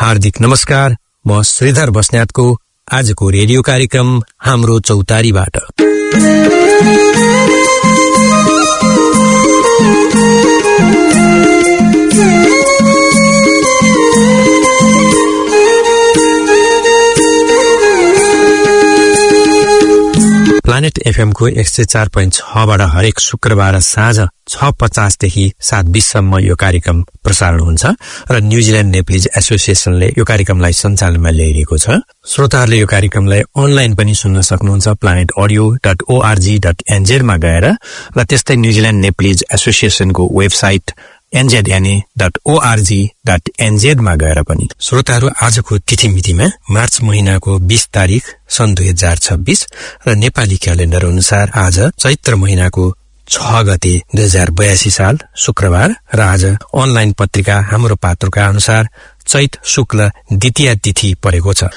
हार्दिक नमस्कार। म श्रीधर बस्नेतको आजको रेडियो कार्यक्रम हाम्रो चौतारीबाट प्लानेट एफएम को 104.6 बाट हरेक शुक्रबार साँझ 6:50 देखि 7:20 सम्म यो कार्यक्रम प्रसारण हुन्छ र न्यूजील्यान्ड नेप्लिज एसोसिएसनले यो कार्यक्रमलाई सञ्चालनमा ल्याइरहेको छ। श्रोताहरूले यो कार्यक्रमलाई अनलाइन पनि सुन्न सक्नुहुन्छ planetaudio.org.nz मा गएर र त्यस्तै न्यूजील्यान्ड नेप्लिज एसोसिएसनको वेबसाइट nzna.org.nz मा गएर पनि। श्रोताहरू, आजको तिथिमितिमा मार्च महिनाको 20 तारिक सन् 2026 र नेपाली क्यालेन्डर अनुसार आज चैत्र महिनाको 6 गते 2082 साल शुक्रबार र आज अनलाइन पत्रिका हाम्रो पात्रका अनुसार चैत शुक्ल द्वितीया तिथि परेको छ।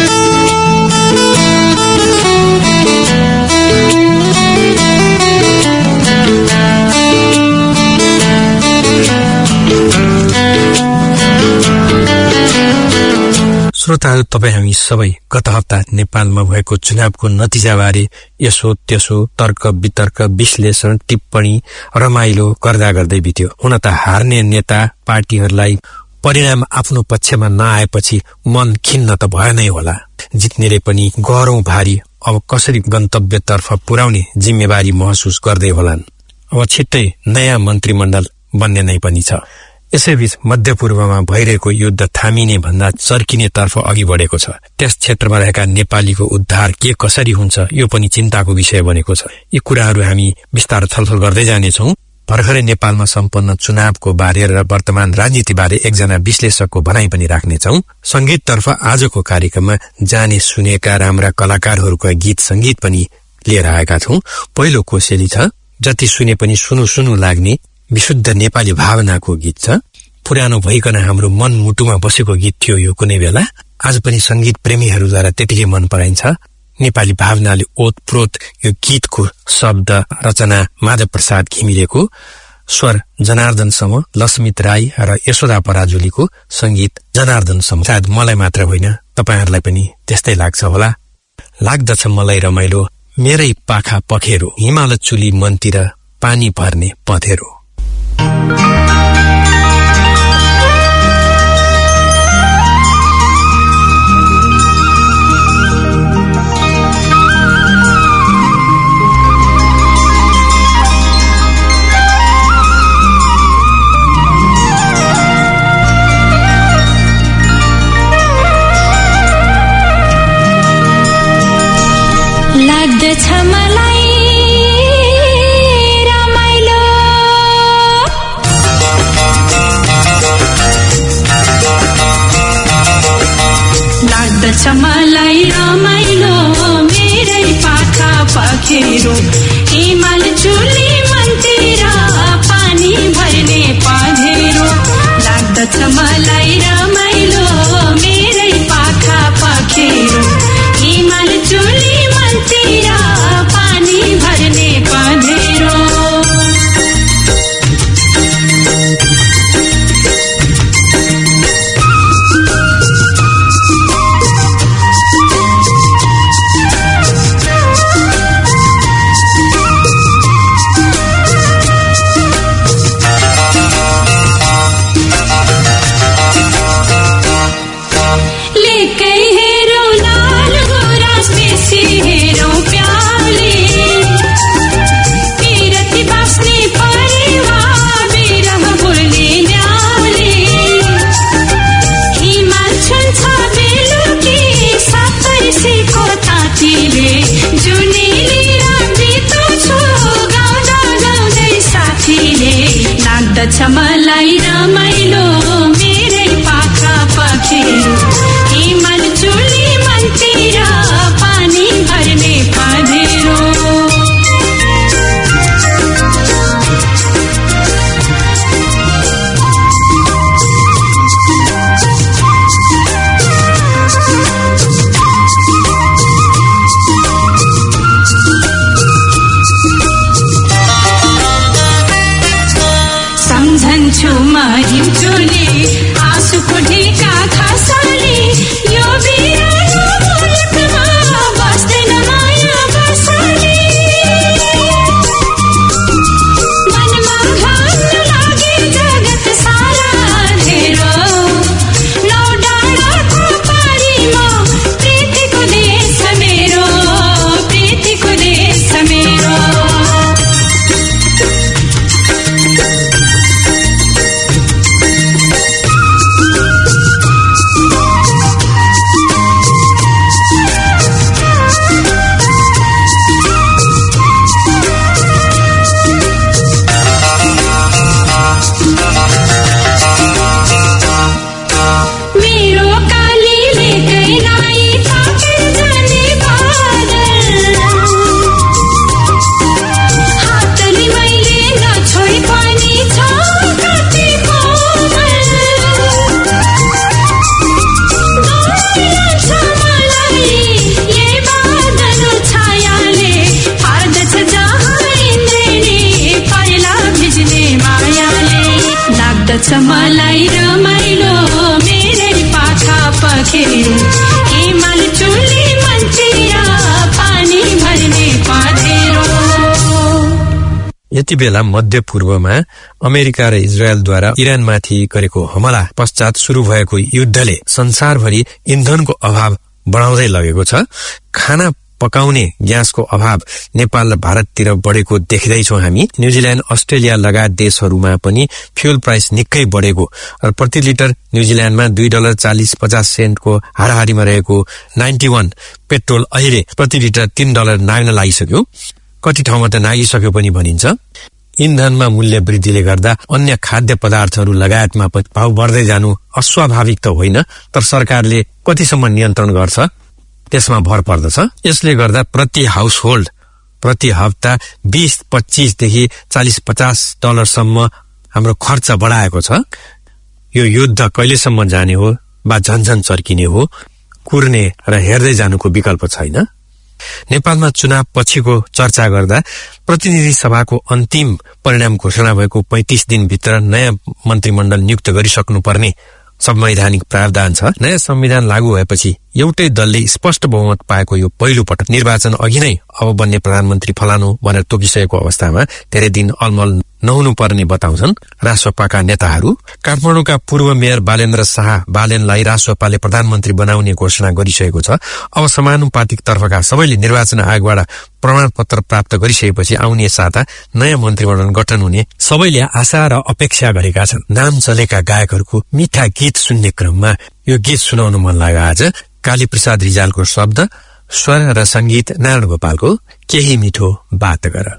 श्रोताहरू, तपाई हामी सबै गत हप्ता नेपालमा भएको चुनावको नतिजाबारे यसो त्यसो तर्क वितर्क विश्लेषण टिप्पणी रमाइलो गर्दा गर्दै बित्यो। हुन त हार्ने नेता पार्टीहरूलाई परिणाम आफ्नो पक्षमा नआएपछि मन खिन्न त भयो नै होला। जित्नेले पनि गह्रौं भारी अब कसरी गन्तव्यतर्फ पुर्याउने जिम्मेवारी महसुस गर्दै होलान्। अब छिट्टै नयाँ मन्त्रीमण्डल बन्ने नै पनि छ। यसैबीच मध्यपूर्वमा भइरहेको युद्ध थामिने भन्दा चर्किने तर्फ अघि बढेको छ। त्यस क्षेत्रमा रहेका नेपालीको उद्धार के कसरी हुन्छ यो पनि चिन्ताको विषय बनेको छ। यी कुराहरू हामी विस्तार छलफल गर्दै जानेछौं। भर्खरै नेपालमा सम्पन्न चुनावको बारे र वर्तमान राजनीति बारे एकजना विश्लेषकको भनाइ पनि राख्नेछौं। संगीततर्फ आजको कार्यक्रममा जाने सुनेका राम्रा कलाकारहरूका गीत संगीत पनि लिएर आएका छौं। पहिलो कोसेली छ, जति सुने पनि सुनु सुनु लाग्ने विशुद्ध नेपाली भावनाको गीत छ। पुरानो भइकन हाम्रो मन मुटुमा बसेको गीत थियो यो कुनै बेला। आज पनि संगीत प्रेमीहरूद्वारा त्यतिकै मन पराइन्छ। नेपाली भावनाले ओतप्रोत यो गीतको शब्द रचना माधव प्रसाद घिमिरेको, स्वर जनार्दन सम, लक्ष्मित राई र यशोदा पराजुलीको, संगीत जनार्दन सम। सायद मलाई मात्र होइन, तपाईहरुलाई पनि त्यस्तै लाग्छ होला। लाग्दछ मलाई रमाइलो मेरै पाखा पखेरो, हिमाल चुली मनतिर पानी भर्ने पँधेरो। लाग्दछ मलाई रमाइलो, लाग्दछ मलाई रमाइलो मेरै पाखा पखेरो, हिमाल चुली मनतिर पानी भर्ने पँधेरो। लाग्दछ मलाई रमाइलो मेरै पाखा पखेरो, हिमाल चुली मनतिर पानी भर्ने पँधेरो। त्यति बेला मध्य पूर्वमा अमेरिका र इजरायलद्वारा इरानमाथि गरेको हमला पश्चात शुरू भएको युद्धले संसारभरि इन्धनको अभाव बढाउँदै लगेको छ। खाना पकाउने ग्यासको अभाव नेपाल र भारततिर बढेको देखिँदैछौँ हामी। न्यूजील्याण्ड, अस्ट्रेलिया लगायत देशहरूमा पनि फ्यूल प्राइस निकै बढेको र प्रति लिटर न्यूजील्याण्डमा $2.40 को हाराहारीमा रहेको 91 पेट्रोल अहिले प्रति लिटर $3 नाग्न लागिसक्यो। कति ठाउँमा त नागिसक्यो पनि भनिन्छ। इन्धनमा मूल्य वृद्धिले गर्दा अन्य खाद्य पदार्थहरू लगायतमा भाव बढ्दै जानु अस्वाभाविक त होइन, तर सरकारले कतिसम्म नियन्त्रण गर्छ त्यसमा भर पर्दछ। यसले गर्दा प्रति हाउस होल्ड प्रति हप्ता 20-25 देखि $40-50 सम्म हाम्रो खर्च बढाएको छ। यो युद्ध कहिलेसम्म जाने हो वा झन्झन चर्किने हो, कुर्ने र हेर्दै जानुको विकल्प छैन। नेपालमा चुनाव पछिको चर्चा गर्दा प्रतिनिधि सभाको अन्तिम परिणाम घोषणा भएको 35 दिनभित्र नयाँ मन्त्रीमण्डल नियुक्त गरिसक्नुपर्ने संवैधानिक प्रावधान छ। नयाँ संविधान लागू भएपछि एउटै दलले स्पष्ट बहुमत पाएको यो पहिलो पटक निर्वाचन अघि नै अब बन्ने प्रधानमन्त्री फलानु भनेर तोकिसकेको अवस्थामा धेरै दिन अलमल नहुनु पर्ने बताउँछन् रासपाका नेताहरू। काठमाडौँका पूर्व मेयर बालेन्द्र शाह बालेनलाई रासपाले प्रधानमन्त्री बनाउने घोषणा गरिसकेको छ। अब समानुपातिक तर्फका सबैले निर्वाचन आयोगबाट प्रमाणपत्र प्राप्त गरिसकेपछि आउने साता नयाँ मन्त्रीमण्डल गठन हुने सबैले आशा र अपेक्षा गरेका छन्। नाम चलेका गायकहरूको मिठा गीत सुन्ने क्रममा यो गीत सुनाउन मन लाग्यो आज। काली प्रसाद रिजालको शब्द, स्वर र संगीत नारायण गोपालको केही मिठो बात गर।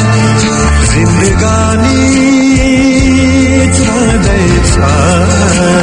जिन्दगानी छँदैछ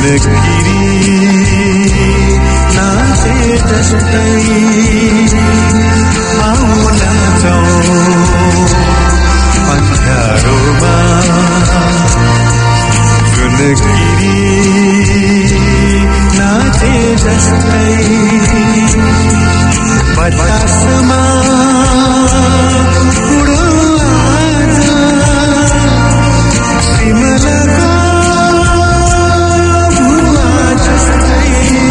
सुनगिरी नाचे जस्तै आउन जाऊ अन्धारोमा सुनगिरी नाचे जस्तै बतासमा उडो आज सिमलको भुवा जस्तै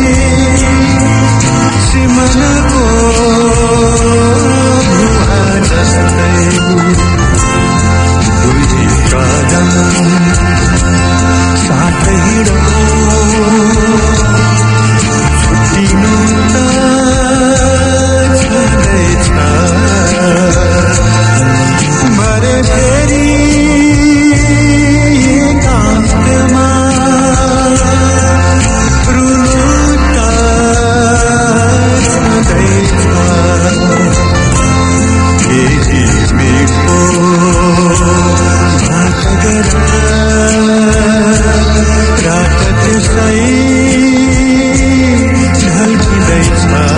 सिमलको भुवा जस्तै दुई कदम साथै हिँडौ छुट्टिनु त छँदैछ भरे फेरि एकान्तमा रुनु त छँदैछ केही मिठो बात गरेर रात त्यसै झल्किँदैछ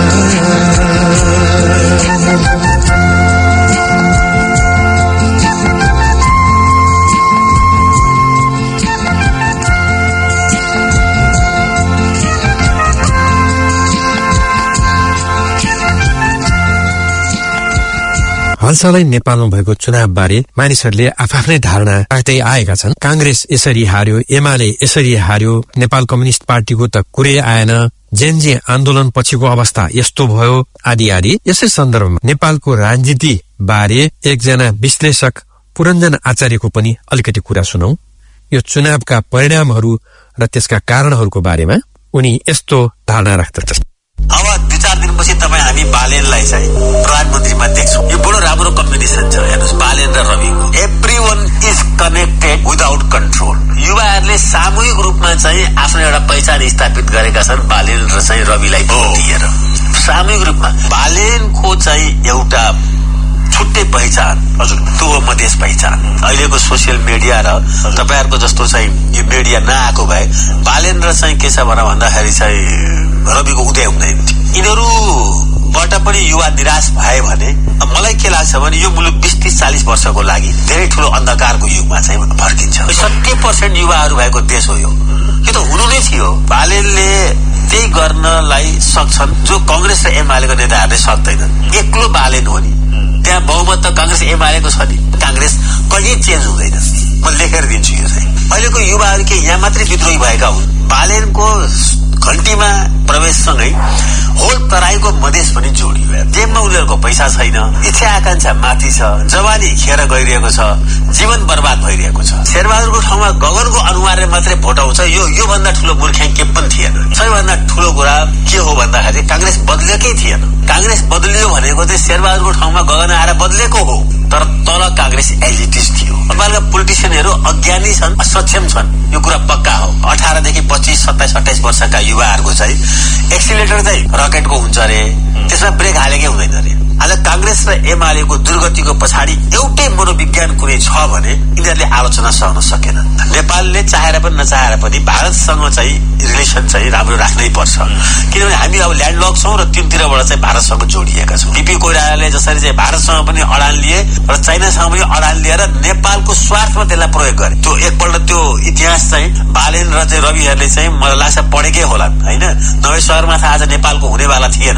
हालसालै नेपालमा भएको चुनावबारे मानिसहरूले आफ्नै धारणा राख्दै आएका छन्। कांग्रेस यसरी हार्यो, एमाले यसरी हार्यो, नेपाल कम्युनिस्ट पार्टीको त कुरै आएन, जेनजी आन्दोलन पछिको अवस्था यस्तो भयो आदि आदि। यसै सन्दर्भमा नेपालको राजनीति बारे एकजना विश्लेषक पुरञ्जन आचार्यको पनि अलिकति कुरा सुनौ। यो चुनावका परिणामहरू र त्यसका कारणहरूको बारेमा उनी यस्तो धारणा राख्दछन्। अब 2-4 दिनपछि तपाईँ हामी बालेनलाई चाहिँ प्रधानमन्त्रीमा देख्छौँ। यो बडो राम्रो कम्बिनेसन छ। हेर्नुहोस्, बालेन र रविको everyone is connected without control. युवाहरूले सामूहिक रूपमा चाहिँ आफ्नो एउटा पहिचान स्थापित गरेका छन् बालेन र चाहिँ रविलाई दिएर। सामूहिक रूपमा बालेनको चाहिँ एउटा छुट्टै पहिचान, हजुर, त्यो हो मधेस पहिचान। अहिलेको सोसियल मिडिया र तपाईँहरूको जस्तो चाहिँ यो मिडिया नआएको भए बालेन र चाहिँ के छ भन्दाखेरि चाहिँ रविको उदय हुँदैन थियो। यिनीहरूबाट पनि युवा निराश भए भने मलाई के लाग्छ भने यो मुलुक 20-30-40 वर्षको लागि धेरै ठूलो अन्धकारको युगमा चाहिँ फर्किन्छ। 70% युवाहरू भएको देश हो यो त हुनु नै थियो। बालेनले त्यही गर्नलाई सक्छन् जो कांग्रेस र एमालेको नेताहरूले सक्दैनन्। एक्लो बालेन हो नि, त्यहाँ बहुमत त कांग्रेस एमालेको छ नि। कांग्रेस कहिले चेन्ज हुँदैन, म लेखेर दिन्छु यो चाहिँ। अहिलेको युवाहरू के यहाँ मात्रै विद्रोही भएका हुन्। बालेनको घण्टीमा प्रवेशसँगै होल तराईको मधेस पनि जोडियो। जेबमा उनीहरूको पैसा छैन, इच्छा आकांक्षा माथि छ, जवानी खेर गइरहेको छ, जीवन बर्बाद भइरहेको छ। शेरबहादुरको ठाउँमा गगनको अनुहारले मात्रै भोट आउँछ, यो भन्दा ठूलो मूर्खाइ के पनि थिएन। सबैभन्दा ठूलो कुरा के हो भन्दाखेरि कांग्रेस बदलेकै थिएन। कांग्रेस बदलियो भनेको चाहिँ शेरबहादुरको ठाउँमा गगन आएर बदलेको हो, तर तल कांग्रेस एजिटिस्ट थियो। नेपालका पोलिटिसियनहरू अज्ञानी छन्, असक्षम छन्, यो कुरा पक्का हो। 18 देखि 25, 27, 28 वर्षका युवाहरूको चाहिँ एक्सिलेटर चाहिँ रकेटको हुन्छ अरे, त्यसमा ब्रेक हालेकै हुँदैन अरे। आज कांग्रेस र एमालेको दुर्गतिको पछाडि एउटै मनोविज्ञान कुनै छ भने यिनीहरूले आलोचना सहन सकेन। नेपालले चाहेर पनि नचाहेर पनि भारतसँग चाहिँ रिलेसन चाहिँ राम्रो राख्नै पर्छ, किनभने हामी अब ल्यान्डलक छौं र तीनतिरबाट चाहिँ भारतसँग जोडिएका छौं। बीपी कोइरालाले जसरी चाहिँ भारतसँग पनि अडान लिए र चाइनासँग पनि अडान लिएर नेपालको स्वार्थमा त्यसलाई प्रयोग गरे। त्यो एकपल्ट त्यो इतिहास चाहिँ बालेन र चाहिँ रविहरूले चाहिँ मलाई लाग्छ पढेकै होलान्, हैन? नभए सहरमा आज नेपालको हुनेवाला थिएन।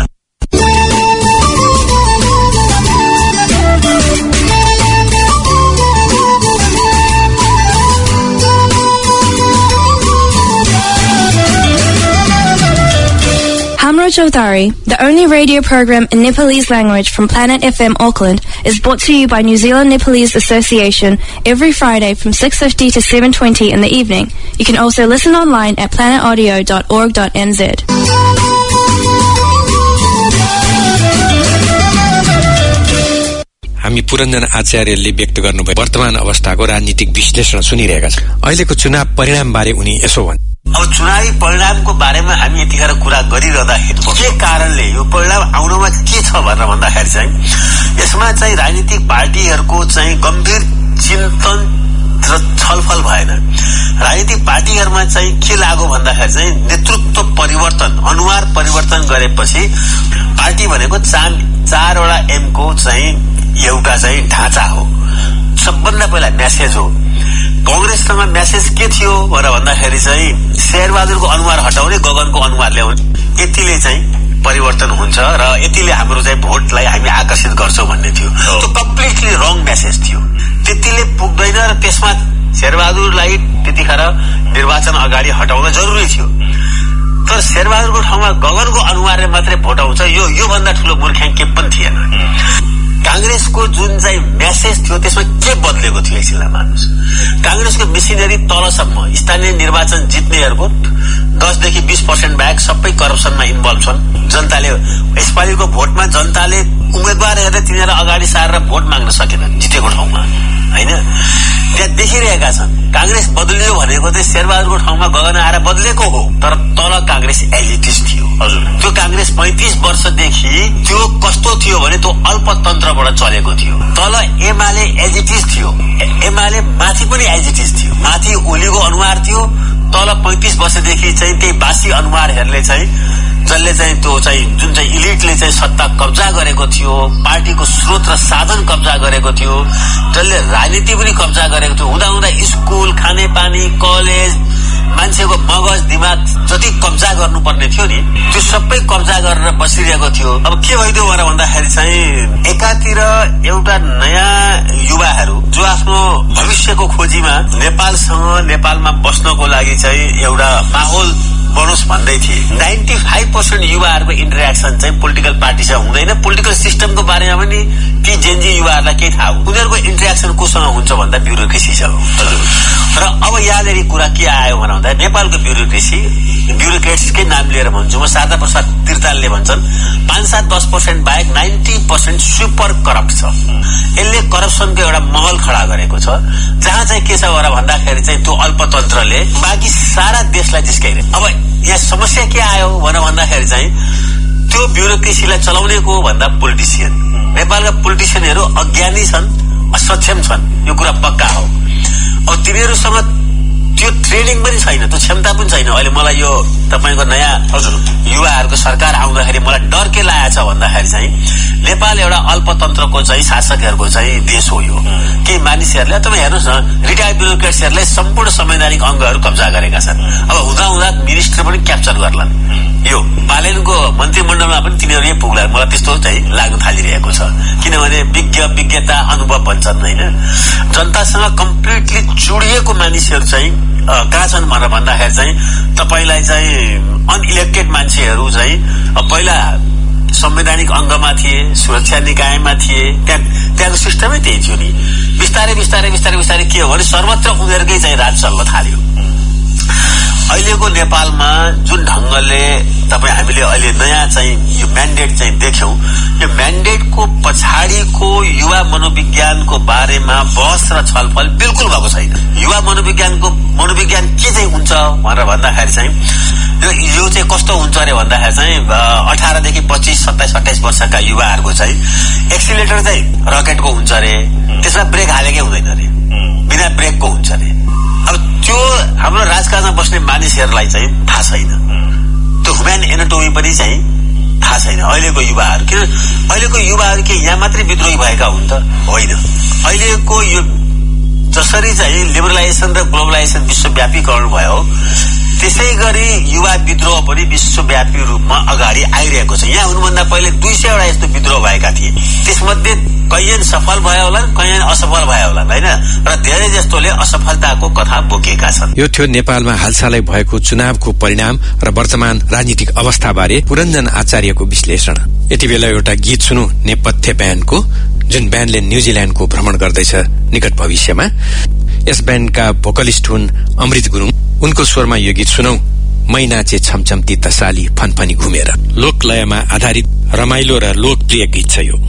Hamro Chaudhary, the only radio program in Nepalese language from Planet FM Auckland, is brought to you by New Zealand Nepalese Association every Friday from 6:50 to 7:20 in the evening. You can also listen online at planetaudio.org.nz. हामी पुरञ्जन आचार्यले व्यक्त गर्नुभयो वर्तमान अवस्थाको राजनीतिक विश्लेषण सुनिरहेका छौं। अहिलेको चुनाव परिणाम बारे उनी यसो भन्। अब चुनावी परिणामको बारेमा हामी यतिखेर कुरा गरिरहँदाखेरि के कारणले यो परिणाम आउनमा के छ भनेर भन्दाखेरि चाहिँ यसमा चाहिँ राजनीतिक पार्टीहरूको चाहिँ गम्भीर चिन्तन र छलफल भएन। राजनीतिक पार्टीहरूमा चाहिँ के लाग्यो भन्दाखेरि चाहिँ नेतृत्व परिवर्तन, अनुहार परिवर्तन गरेपछि पार्टी भनेको 4वटा एमको चाहिँ एउटा चाहिँ ढाँचा हो। सबभन्दा पहिला म्यासेज हो। कांग्रेसमा म्यासेज के थियो भनेर भन्दाखेरि चाहिँ शेरबहादुरको अनुहार हटाउने, गगनको अनुहार ल्याउने, यतिले चाहिँ परिवर्तन हुन्छ र यतिले हाम्रो चाहिँ भोटलाई हामी आकर्षित गर्छौं भन्ने थियो। त्यो कम्प्लिटली रङ म्यासेज थियो। त्यतिले पुग्दैन र त्यसमा शेरबहादुरलाई त्यतिखेर निर्वाचन अगाडि हटाउन जरुरी थियो। तर शेरबहादुरको ठाउँमा गगनको अनुहारले मात्रै भोट आउँछ, यो भन्दा ठूलो मूर्खाइ के पनि थिएन। कांग्रेसको जुन चाहिँ म्यासेज थियो त्यसमा के बदलेको थियो एकछिनलाई मान्नुहोस्। कांग्रेसको मिसिनरी तलसम्म स्थानीय निर्वाचन जित्नेहरूको 10 देखि 20% बाहेक सबै करप्सनमा इन्भल्भ छन्। जनताले यसपालिको भोटमा जनताले उम्मेदवार हेरेर तिनीहरूलाई अगाडि सारेर भोट माग्न सकेनन् जितेको ठाउँमा, हैन? त्यहाँ देखिरहेका छन्। कांग्रेस बदलियो भनेको चाहिँ शेरबहादुरको ठाउँमा गगन आएर बदलेको हो, तर तल कांग्रेस एलिटिस्ट थियो। हजुर, त्यो कांग्रेस 35 वर्षदेखि त्यो कस्तो थियो भने त्यो अल्पतन्त्रबाट चलेको थियो। तल एमाले एजिटिस्ट थियो, एमाले माथि पनि एजिटिस्ट थियो। माथि ओलीको अनुहार थियो, तल 35 वर्षदेखि चाहिँ त्यही बासी अनुहारहरूले चाहिँ जसले चाहिँ त्यो चाहिँ जुन चाहिँ इलिटले चाहिँ सत्ता कब्जा गरेको थियो, पार्टीको स्रोत र साधन कब्जा गरेको थियो, जसले राजनीति पनि कब्जा गरेको थियो, हुँदा स्कुल, खानेपानी, कलेज, मान्छेको मगज दिमाग जति कब्जा गर्नुपर्ने थियो नि त्यो सबै कब्जा गरेर बसिरहेको थियो। अब के भइदियो भनेर भन्दाखेरि चाहिँ एकातिर एउटा नयाँ युवाहरू जो आफ्नो भविष्यको खोजीमा नेपालमा बस्नको लागि चाहिँ एउटा माहौल बनोस् भन्दै थिए। 95% युवाहरूको इन्टरेक्सन चाहिँ पोलिटिकल पार्टीसँग हुँदैन। पोलिटिकल सिस्टमको बारेमा पनि ती जेनजी युवाहरूलाई केही थाहा हो। उनीहरूको इन्टरेक्सन कोसँग हुन्छ भन्दा ब्युरोक्रेसीसँग हो। र अब यहाँनिर कुरा के आयो भन्दा नेपालको ब्युरोक्रेट्सकै नाम लिएर भन्छु म, शारदा प्रसाद तिर्तालले भन्छन् 5-10% बाहेक 90% सुपर करप्ट छ। यसले करप्सनको एउटा महल खडा गरेको छ, जहाँ चाहिँ के छ भनेर भन्दाखेरि चाहिँ त्यो अल्पतन्त्रले बाँकी सारा देशलाई जिस्काइरहेको। अब यहाँ समस्या के आयो भनेर भन्दाखेरि चाहिँ त्यो ब्युरोक्रेसीलाई चलाउने को भन्दा पोलिटिसियन। नेपालका पोलिटिसियनहरू अज्ञानी छन्, असक्षम छन्, यो कुरा पक्का हो। अब तिनीहरूसँग त्यो ट्रेनिङ पनि छैन, त्यो क्षमता पनि छैन। अहिले मलाई यो तपाईको नयाँ युवाहरूको सरकार आउँदाखेरि मलाई डर के लागेको छ भन्दाखेरि चाहिँ नेपाल एउटा अल्पतन्त्रको चाहिँ शासकहरूको चाहिँ देश हो। यो केही मानिसहरूले तपाईँ हेर्नुहोस् न, रिटायर्ड ब्युरोक्रेट्सहरूले सम्पूर्ण संवैधानिक अङ्गहरू कब्जा गरेका छन्। अब हुँदा मिनिस्टर पनि क्याप्चर गर्लान्। यो बालेनको मन्त्रीमण्डलमा पनि तिनीहरू यही पुग्ला, मलाई त्यस्तो चाहिँ लाग्न थालिरहेको छ। किनभने विज्ञता अनुभव भन्छन्, होइन? जनतासँग कम्प्लिटली जोडिएको मानिसहरू चाहिँ कहाँ छन् भनेर भन्दाखेरि चाहिँ तपाईलाई चाहिँ अनइलेक्टेड मान्छेहरू चाहिँ पहिला संवैधानिक अङ्गमा थिए, सुरक्षा निकायमा थिए, त्यहाँको सिस्टमै त्यही थियो नि। बिस्तारै के हो भने सर्वत्र उनीहरूकै चाहिँ राज चल्न थाल्यो। अहिलेको नेपालमा जुन ढंगले हामीले अहिले नयाँ चाहिँ यो म्यान्डेट चाहिँ देख्यौं, यो म्यान्डेटको पछाडिको युवा मनोविज्ञानको बारेमा बहस र छलफल बिल्कुल भएको छैन। युवा मनोविज्ञान के चाहिँ हुन्छ भनेर भन्दाखेरि चाहिँ यो चाहिँ कस्तो हुन्छ अरे भन्दाखेरि चाहिँ 18 देखि 25, 27, 28 वर्षका युवाहरूको चाहिँ एक्सिलेटर चाहिँ रकेटको हुन्छ अरे, त्यसमा ब्रेक हालेकै हुँदैन अरे, बिना ब्रेकको हुन्छ अरे। अब त्यो हाम्रो राजकाजमा बस्ने मानिसहरूलाई चाहिँ थाहा छैन, त्यो ह्युमन एनाटोमी पनि चाहिँ थाहा छैन अहिलेको युवाहरू। किन अहिलेको युवाहरू के यहाँ मात्रै विद्रोही भएका हुन् त? होइन। अहिलेको यो जसरी चाहिँ लिबरलाइजेसन र ग्लोबलाइजेसन विश्वव्यापीकरण भयो, त्यसै गरी युवा विद्रोह पनि विश्वव्यापी रूपमा अगाडि आइरहेको छ। यहाँ हुनुभन्दा पहिले 200 वटा यस्तो विद्रोह भएका थिए, त्यसमध्ये कैयन सफल भयो होला, कैयन असफल भयो होला, हैन? र धेरै जस्तोले असफलताको कथा बोकेका छन्। यो थियो नेपालमा हालसालै भएको चुनावको परिणाम र वर्तमान राजनीतिक अवस्थाबारे पुरञ्जन आचार्यको विश्लेषण। यति बेला एउटा गीत सुनौ नेपथ्य ब्यान्डको, जुन ब्यान्डले न्यूजील्याण्डको भ्रमण गर्दैछ निकट भविष्यमा। यस ब्यान्डका भोकलिस्ट हुन् अमृत गुरुङ। उनको स्वरमा यो गीत सुनौ, मै नाचे छमछम्ती तसाली फनफनी घुमेर। लोकलयमा आधारित रमाइलो र लोकप्रिय गीत छ यो।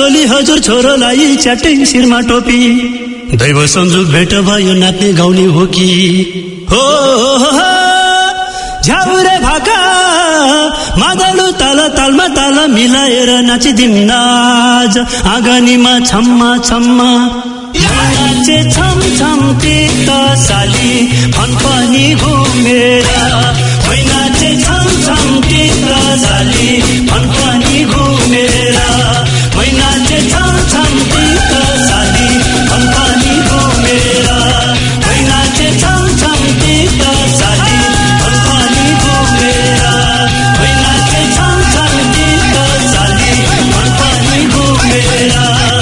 टोली हजुर छोरोलाई च्याटै शिरमा टोपी दैव संजोग भेट भयो नाच्ने गाउने हो कि हो झ्याउरे भाका मादलु ताल तालमा ताल मिलाएर नाचिदिम नाच आँगनीमा छम्मा छम्मा नाचे छम छम तीर्थ साली फनफनी घुमेर नाचे छम छम तीर्थ साली फनफनी घुमेर नाचे छम छम तीर्थ साली फनफनी घुमेर नाचे छम छम तीर्थ साली फनफनी घुमेर नाचे छम छम तीर्थ साली फनफनी घुमेर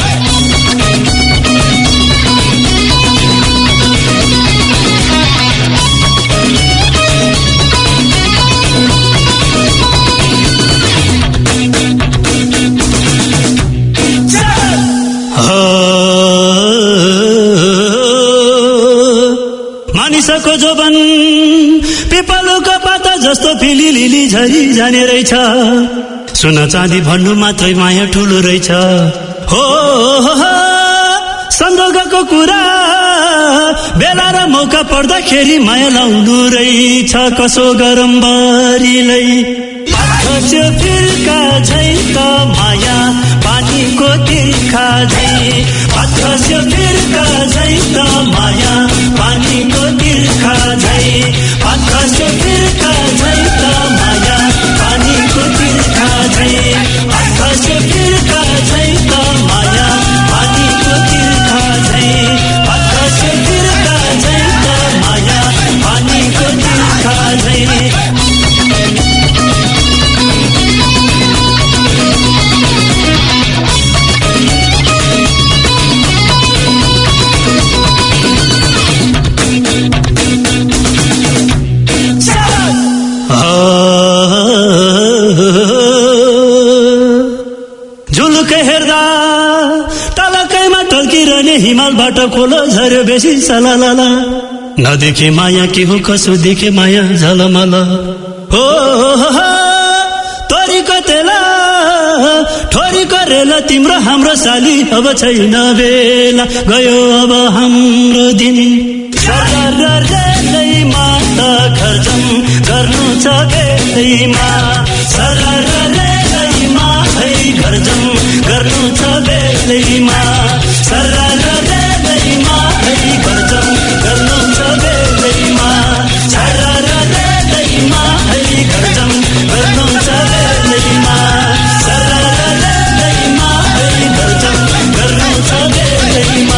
मानिसको जोबन पिपलुको पाता जस्तो फिली लिली झरी जाने रहेछ सुन चाँदी भन्नु मात्रै माया ठुलो रहेछ हो सन्दोगको कुरा बेला र मौका पर्दाखेरि माया लाउनु रहेछ कसो गरम बरीलै खस्यो फिर्का झै त माया पानीको तिर्खा झै खस्यो फिर्का झै त माया पानीको तिर्खा झै खस्यो फिर्का झै त माया पानीको तिर्खा झै खस्यो फिर्का झै त माया पानीको तिर्खा झै खस्यो फिर्का झै त माया पानीको तिर्खा झै झुलुकै हेर्दा तलकैमा टल्किरहने हिमालबाट खोलो झर्यो बेसी सलालाला नदेखे माया के हो कसो देखे माया झलमल हो तोरीको तेला ठोरीको रेला तिम्रो हाम्रो साली अब छैन बेला गयो अब हाम्रो दिन सररररैमा त खर्चम गर्नु छ बेलैमा सररररैमा है खर्चम गर्नु छ बेलैमा सररररैमा है खर्चम गर्नु छ बेलैमा सररररैमा है खर्चम गर्नु छ बेलैमा सररररैमा है खर्चम गर्नु छ बेलैमा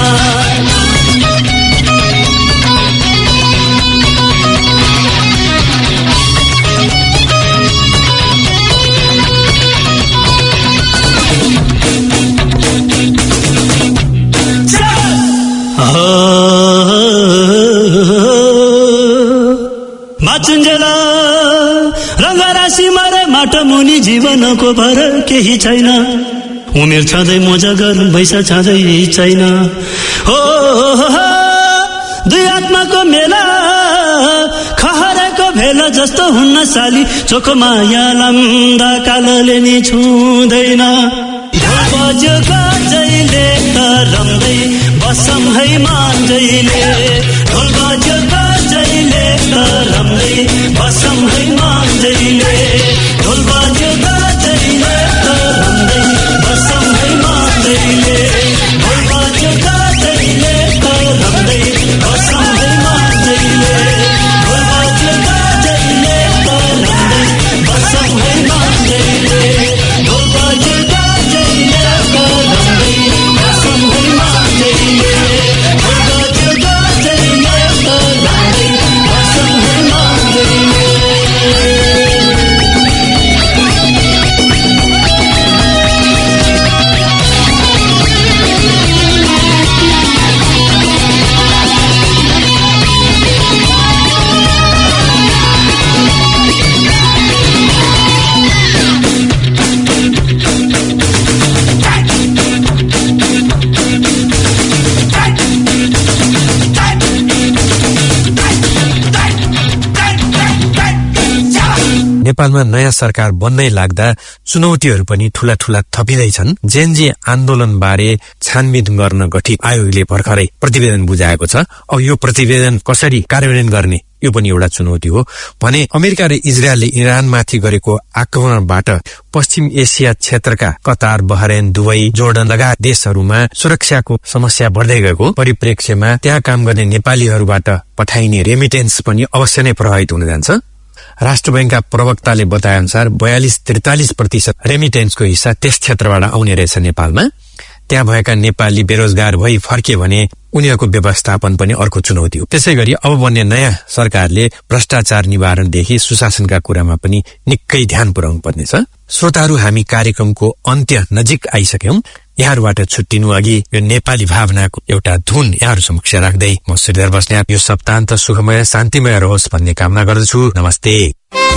माचुन्जेला रङ्गराशि मरे माटो मुनि जीवनको भर केही छैन उमेर छँदै मोजा गर्नु पैसा छँदै छैन हो दुई आत्माको मेला खहरेको भेला जस्तो हुन्न साली चोखो माया लम्दा कालोले नि छुँदैन बज्यो गजैले त रम्दै बसम है मान्जैले ढोल बज्यो गजैले त रम्दै बसम है मान्जैले ढोल बज्यो गजैले त रम्दै बसम है मान्जैले ढोल बज्यो गजैले त रम्दै बसम है मान्जैले ढोल बज्यो गजैले त रम्दै बसम है मान्जैले ढोल बज्यो नेपालमा नयाँ सरकार बन्नै लाग्दा चुनौतीहरू पनि ठूला ठूला थपिँदैछन्। जेनजी आन्दोलन बारे छानबिन गर्न गठित आयोगले भर्खरै प्रतिवेदन बुझाएको छ। अब यो प्रतिवेदन कसरी कार्यान्वयन गर्ने यो पनि एउटा चुनौती हो भने अमेरिका र इजरायलले इरानमाथि गरेको आक्रमणबाट पश्चिम एसिया क्षेत्रका कतार, बहरेन, दुबई, जोर्डन लगायत देशहरूमा सुरक्षाको समस्या बढ्दै गएको परिप्रेक्ष्यमा त्यहाँ काम गर्ने नेपालीहरूबाट पठाइने रेमिटेन्स पनि अवश्य नै प्रभावित हुन जान्छ। राष्ट्र बैंकका प्रवक्ताले बताए अनुसार 42-43% रेमिटेन्सको हिस्सा त्यस क्षेत्रबाट आउने रहेछ नेपालमा। त्यहाँ भएका नेपाली बेरोजगार भई फर्के भने उनीहरूको व्यवस्थापन पनि अर्को चुनौती हो। त्यसैगरी अब बन्ने नयाँ सरकारले भ्रष्टाचार निवारणदेखि सुशासनका कुरामा पनि निकै ध्यान पुर्याउनु पर्नेछ। श्रोताहरू, हामी कार्यक्रमको अन्त्य नजिक आइसक्यौं। यहाँहरूबाट छुट्टिनु अघि यो नेपाली भावनाको एउटा धुन यहाँहरू समक्ष राख्दै म श्रीधर बस्नेत यो सप्ताहन्त सुखमय शान्तिमय रहोस् भन्ने कामना गर्दछु। नमस्ते।